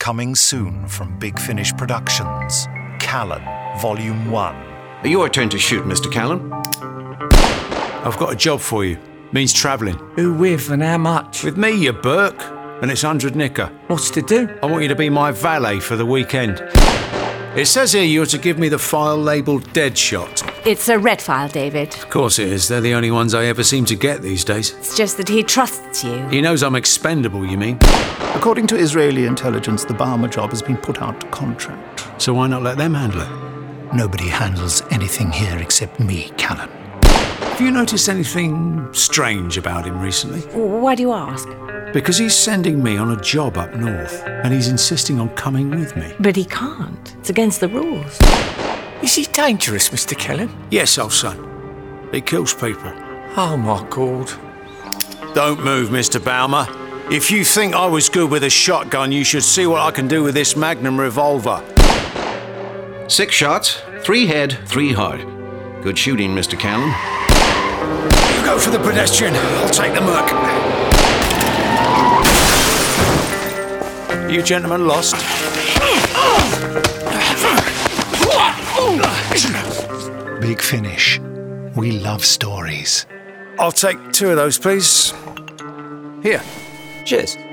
Coming soon from Big Finish Productions. Callan, Volume 1. Your turn to shoot, Mr. Callan. I've got a job for you. Means travelling. Who with and how much? With me, you Burke. And it's 100 nicker. What's to do? I want you to be my valet for the weekend. It says here you're to give me the file labelled Deadshot. It's a red file, David. Of course it is. They're the only ones I ever seem to get these days. It's just that he trusts you. He knows I'm expendable, you mean? According to Israeli intelligence, the Balmer job has been put out to contract. So why not let them handle it? Nobody handles anything here except me, Callan. Have you noticed anything strange about him recently? Why do you ask? Because he's sending me on a job up north, and he's insisting on coming with me. But he can't. It's against the rules. Is he dangerous, Mr. Callan? Yes, old son. He kills people. Oh, my God. Don't move, Mr. Balmer. If you think I was good with a shotgun, you should see what I can do with this Magnum revolver. 6 shots, 3 head, 3 heart. Good shooting, Mr. Callan. You go for the pedestrian. I'll take the Merc. You gentlemen lost. Big Finish. We love stories. I'll take 2 of those, please. Here. Cheers.